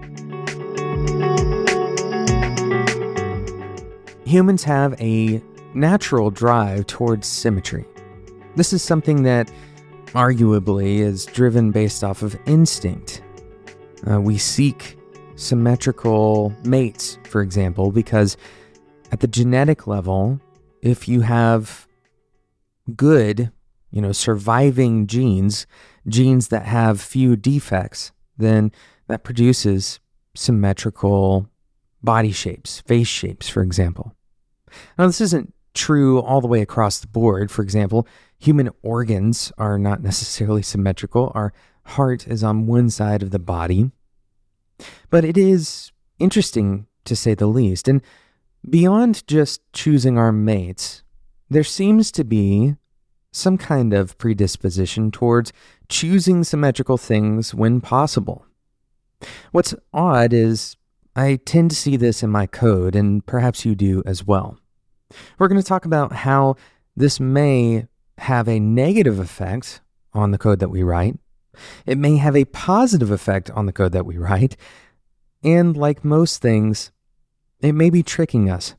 Humans have a natural drive towards symmetry. This is something that arguably is driven based off of instinct. We seek symmetrical mates, for example, because at the genetic level, if you have good, surviving genes that have few defects, then that produces symmetrical body shapes, face shapes, for example. Now, this isn't true all the way across the board. For example, human organs are not necessarily symmetrical. Our heart is on one side of the body. But it is interesting, to say the least. And beyond just choosing our mates, there seems to be some kind of predisposition towards choosing symmetrical things when possible. What's odd is I tend to see this in my code, and perhaps you do as well. We're going to talk about how this may have a negative effect on the code that we write. It may have a positive effect on the code that we write. And like most things, it may be tricking us.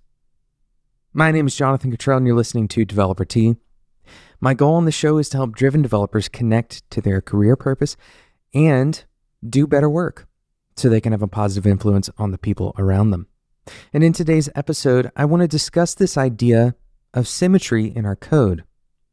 My name is Jonathan Cottrell, and you're listening to Developer Tea. My goal on the show is to help driven developers connect to their career purpose and do better work so they can have a positive influence on the people around them. And in today's episode, I want to discuss this idea of symmetry in our code.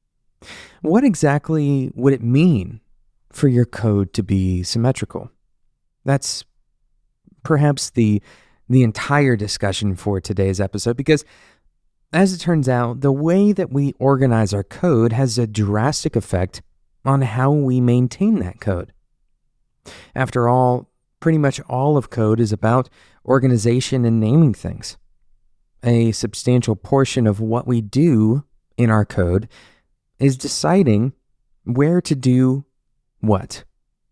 What exactly would it mean for your code to be symmetrical? That's perhaps the entire discussion for today's episode, because as it turns out, the way that we organize our code has a drastic effect on how we maintain that code. After all, pretty much all of code is about organization and naming things. A substantial portion of what we do in our code is deciding where to do what.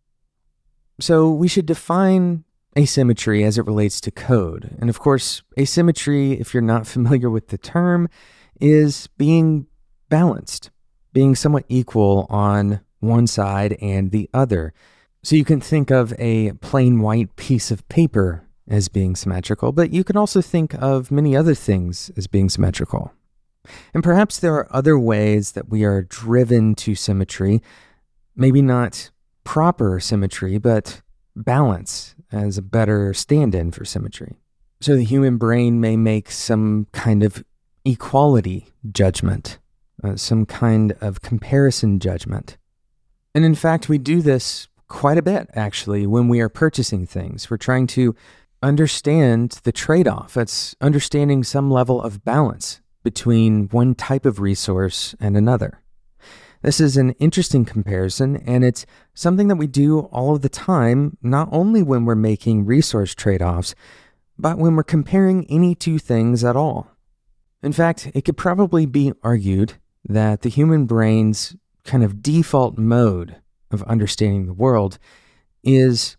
So we should define asymmetry as it relates to code. And of course, asymmetry, if you're not familiar with the term, is being balanced, being somewhat equal on one side and the other. So you can think of a plain white piece of paper as being symmetrical, but you can also think of many other things as being symmetrical. And perhaps there are other ways that we are driven to symmetry, maybe not proper symmetry, but balance as a better stand-in for symmetry. So the human brain may make some kind of equality judgment, some kind of comparison judgment. And in fact, we do this quite a bit, actually, when we are purchasing things. We're trying to understand the trade-off. It's understanding some level of balance between one type of resource and another. This is an interesting comparison, and it's something that we do all of the time, not only when we're making resource trade-offs, but when we're comparing any two things at all. In fact, it could probably be argued that the human brain's kind of default mode of understanding the world is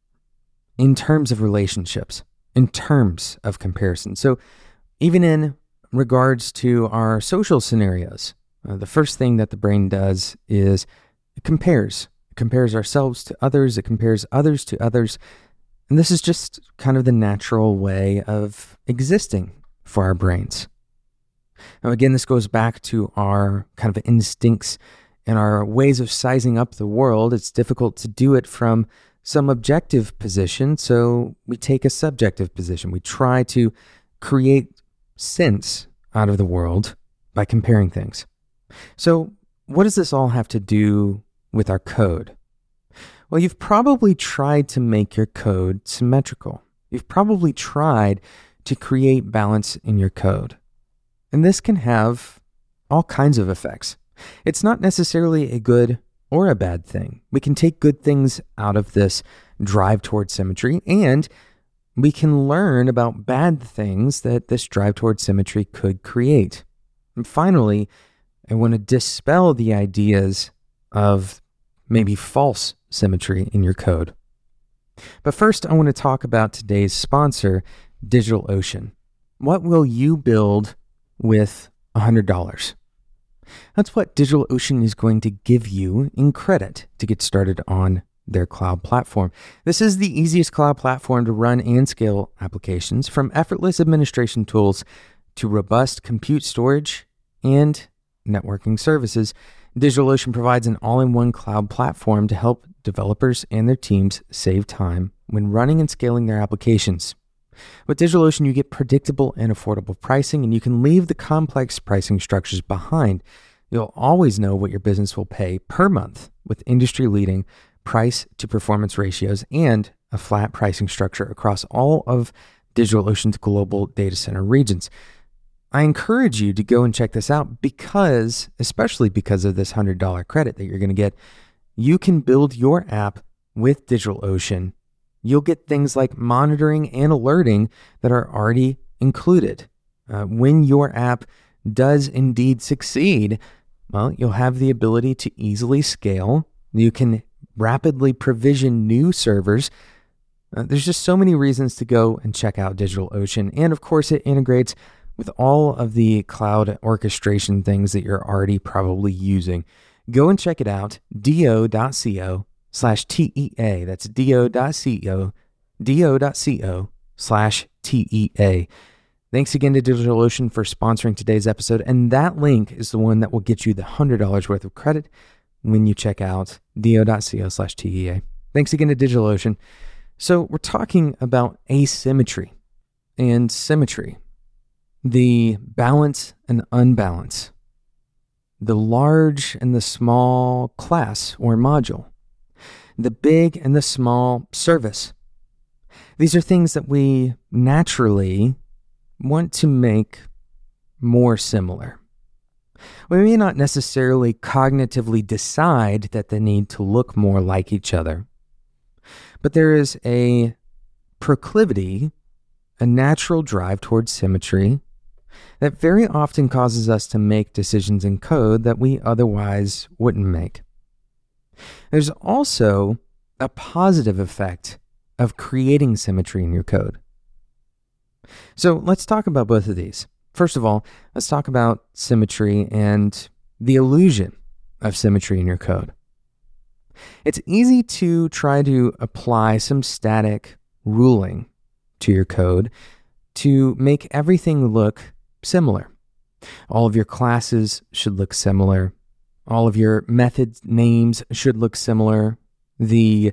in terms of relationships, in terms of comparison. So even in regards to our social scenarios, the first thing that the brain does is it compares. It compares ourselves to others. It compares others to others. And this is just kind of the natural way of existing for our brains. Now, again, this goes back to our kind of instincts and our ways of sizing up the world. It's difficult to do it from some objective position, so we take a subjective position. We try to create sense out of the world by comparing things. So what does this all have to do with our code? Well, you've probably tried to make your code symmetrical. You've probably tried to create balance in your code. And this can have all kinds of effects. It's not necessarily a good or a bad thing. We can take good things out of this drive towards symmetry, and we can learn about bad things that this drive towards symmetry could create. And finally, I want to dispel the ideas of maybe false symmetry in your code. But first, I want to talk about today's sponsor, DigitalOcean. What will you build with $100? That's what DigitalOcean is going to give you in credit to get started on their cloud platform. This is the easiest cloud platform to run and scale applications, from effortless administration tools to robust compute storage and networking services. DigitalOcean provides an all-in-one cloud platform to help developers and their teams save time when running and scaling their applications. With DigitalOcean, you get predictable and affordable pricing, and you can leave the complex pricing structures behind. You'll always know what your business will pay per month with industry-leading price-to-performance ratios and a flat pricing structure across all of DigitalOcean's global data center regions. I encourage you to go and check this out especially because of this $100 credit that you're going to get, you can build your app with DigitalOcean. You'll get things like monitoring and alerting that are already included. When your app does indeed succeed, well, you'll have the ability to easily scale. You can rapidly provision new servers. There's just so many reasons to go and check out DigitalOcean. And of course, it integrates with all of the cloud orchestration things that you're already probably using. Go and check it out, do.co/TEA. That's do.co/TEA. Thanks again to DigitalOcean for sponsoring today's episode. And that link is the one that will get you the $100 worth of credit when you check out do.co/TEA. Thanks again to DigitalOcean. So we're talking about asymmetry and symmetry, the balance and unbalance, the large and the small class or module, the big and the small service. These are things that we naturally want to make more similar. We may not necessarily cognitively decide that they need to look more like each other, but there is a proclivity, a natural drive towards symmetry that very often causes us to make decisions in code that we otherwise wouldn't make. There's also a positive effect of creating symmetry in your code. So let's talk about both of these. First of all, let's talk about symmetry and the illusion of symmetry in your code. It's easy to try to apply some static ruling to your code to make everything look similar. All of your classes should look similar. All of your method names should look similar. The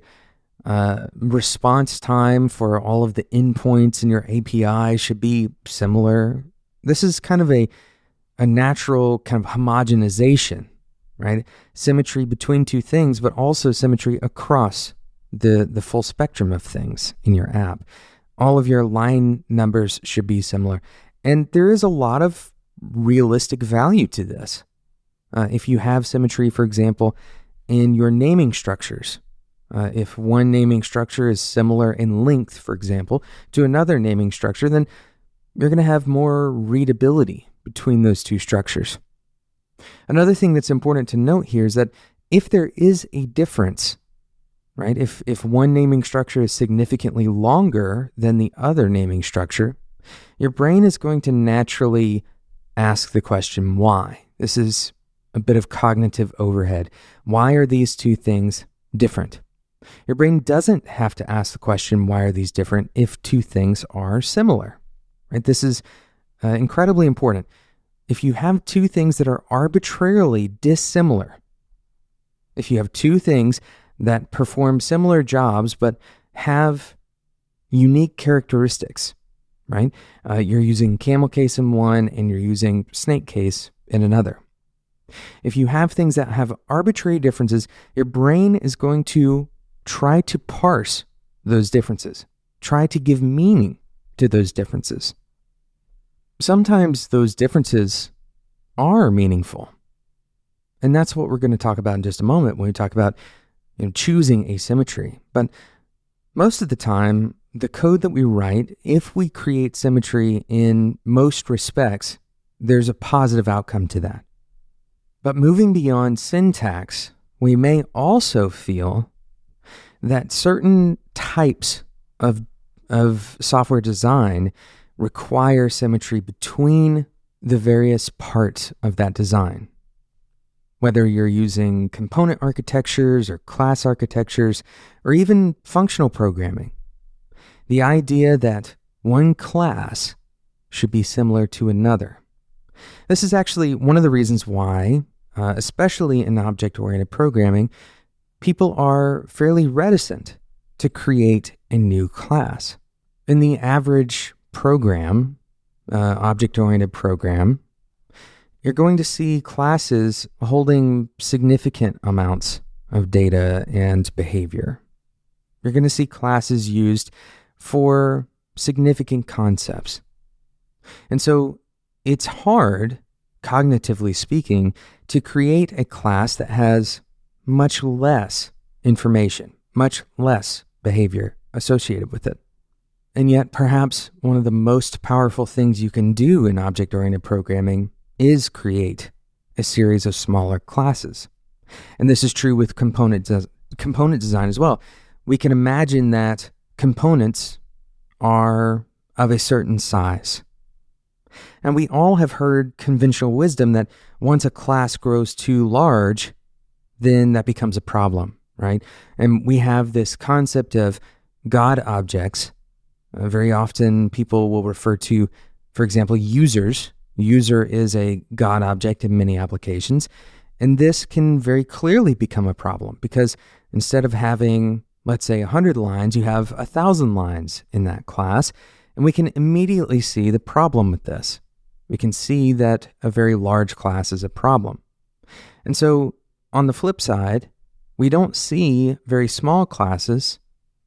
response time for all of the endpoints in your API should be similar. This is kind of a natural kind of homogenization, right? Symmetry between two things, but also symmetry across the full spectrum of things in your app. All of your line numbers should be similar. And there is a lot of realistic value to this. If you have symmetry, for example, in your naming structures, if one naming structure is similar in length, for example, to another naming structure, then you're going to have more readability between those two structures. Another thing that's important to note here is that if there is a difference, right, if one naming structure is significantly longer than the other naming structure, your brain is going to naturally ask the question, why? This is a bit of cognitive overhead. Why are these two things different? Your brain doesn't have to ask the question, why are these different, if two things are similar, right? This is incredibly important. If you have two things that are arbitrarily dissimilar, if you have two things that perform similar jobs but have unique characteristics, right? You're using camel case in one and you're using snake case in another. If you have things that have arbitrary differences, your brain is going to try to parse those differences, try to give meaning to those differences. Sometimes those differences are meaningful. And that's what we're going to talk about in just a moment when we talk about choosing asymmetry. But most of the time, the code that we write, if we create symmetry in most respects, there's a positive outcome to that. But moving beyond syntax, we may also feel that certain types of software design require symmetry between the various parts of that design. Whether you're using component architectures or class architectures or even functional programming, the idea that one class should be similar to another. This is actually one of the reasons why, especially in object-oriented programming, people are fairly reticent to create a new class. In the average program, object-oriented program, you're going to see classes holding significant amounts of data and behavior. You're going to see classes used for significant concepts. And so it's hard, cognitively speaking, to create a class that has much less information, much less behavior associated with it. And yet, perhaps one of the most powerful things you can do in object-oriented programming is create a series of smaller classes. And this is true with component design as well. We can imagine that components are of a certain size. And we all have heard conventional wisdom that once a class grows too large, then that becomes a problem, right? And we have this concept of God objects. Very often people will refer to, for example, users. User is a God object in many applications. And this can very clearly become a problem because instead of having, let's say, 100 lines, you have 1,000 lines in that class. And we can immediately see the problem with this. We can see that a very large class is a problem. And so on the flip side, we don't see very small classes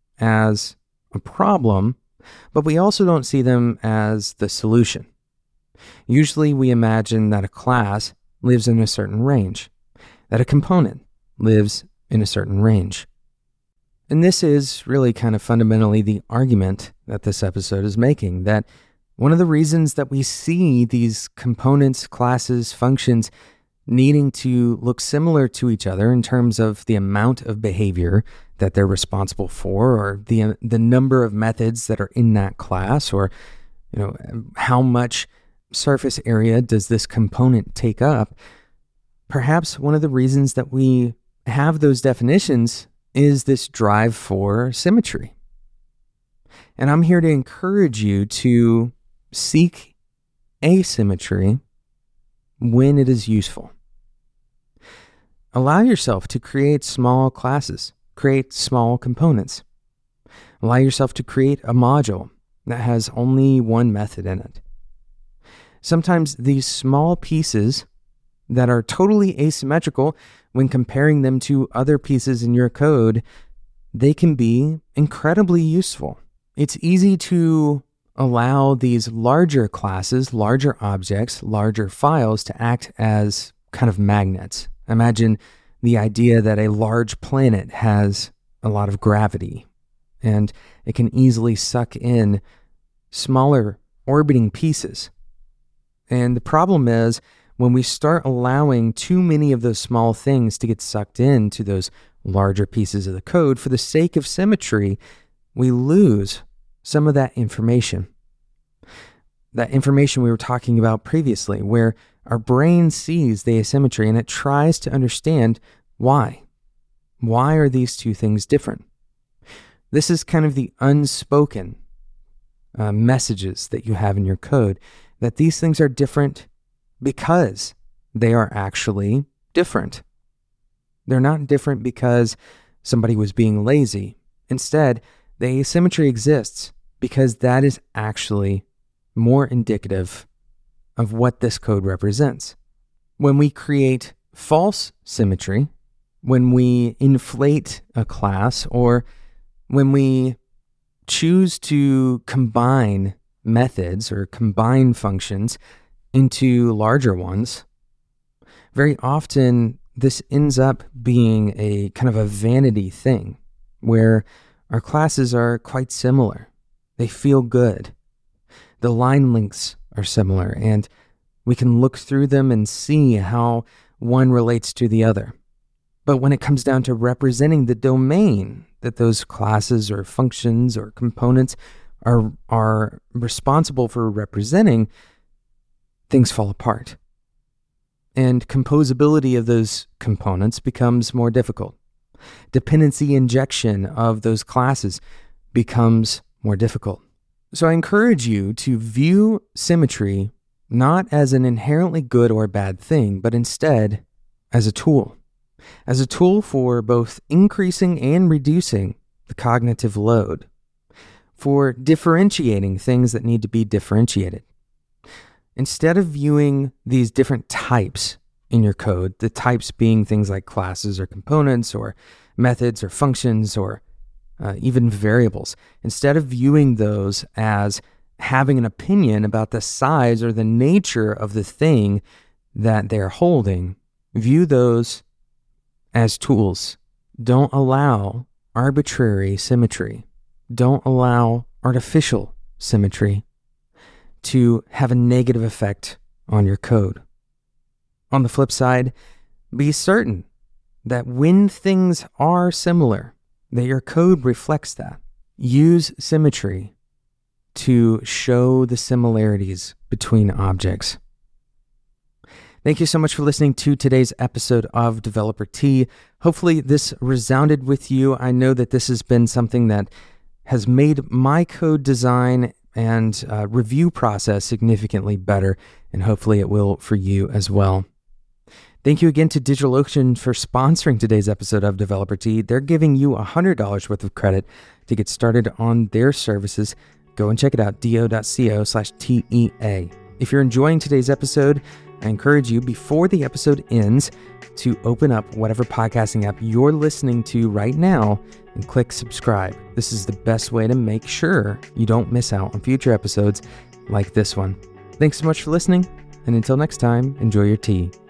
as a problem, but we also don't see them as the solution. Usually we imagine that a class lives in a certain range, that a component lives in a certain range. And this is really kind of fundamentally the argument that this episode is making, that one of the reasons that we see these components, classes, functions needing to look similar to each other in terms of the amount of behavior that they're responsible for, or the number of methods that are in that class, or how much surface area does this component take up. Perhaps one of the reasons that we have those definitions is this drive for symmetry. And I'm here to encourage you to seek asymmetry when it is useful. Allow yourself to create small classes, create small components. Allow yourself to create a module that has only one method in it. Sometimes these small pieces that are totally asymmetrical, when comparing them to other pieces in your code, they can be incredibly useful. It's easy to allow these larger classes, larger objects, larger files to act as kind of magnets. Imagine the idea that a large planet has a lot of gravity, and it can easily suck in smaller orbiting pieces. And the problem is, when we start allowing too many of those small things to get sucked into those larger pieces of the code for the sake of symmetry, we lose some of that information. That information we were talking about previously, where our brain sees the asymmetry and it tries to understand why. Why are these two things different? This is kind of the unspoken messages that you have in your code, that these things are different because they are actually different. They're not different because somebody was being lazy. Instead, the asymmetry exists because that is actually more indicative of what this code represents. When we create false symmetry, when we inflate a class, or when we choose to combine methods or combine functions into larger ones, very often this ends up being a kind of a vanity thing where our classes are quite similar. They feel good. The line lengths are similar, and we can look through them and see how one relates to the other. But when it comes down to representing the domain that those classes or functions or components are responsible for representing, things fall apart. and composability of those components becomes more difficult. Dependency injection of those classes becomes more difficult. So I encourage you to view symmetry not as an inherently good or bad thing, but instead as a tool for both increasing and reducing the cognitive load, for differentiating things that need to be differentiated. Instead of viewing these different types in your code, the types being things like classes or components or methods or functions or even variables, instead of viewing those as having an opinion about the size or the nature of the thing that they're holding, view those as tools. Don't allow arbitrary symmetry. Don't allow artificial symmetry to have a negative effect on your code. On the flip side, be certain that when things are similar, that your code reflects that. Use symmetry to show the similarities between objects. Thank you so much for listening to today's episode of Developer Tea. Hopefully this resounded with you. I know that this has been something that has made my code design and review process significantly better, and hopefully it will for you as well. Thank you again to DigitalOcean for sponsoring today's episode of Developer Tea. They're giving you $100 worth of credit to get started on their services. Go and check it out, do.co/TEA. If you're enjoying today's episode, I encourage you, before the episode ends, to open up whatever podcasting app you're listening to right now and click subscribe. This is the best way to make sure you don't miss out on future episodes like this one. Thanks so much for listening, and until next time, enjoy your tea.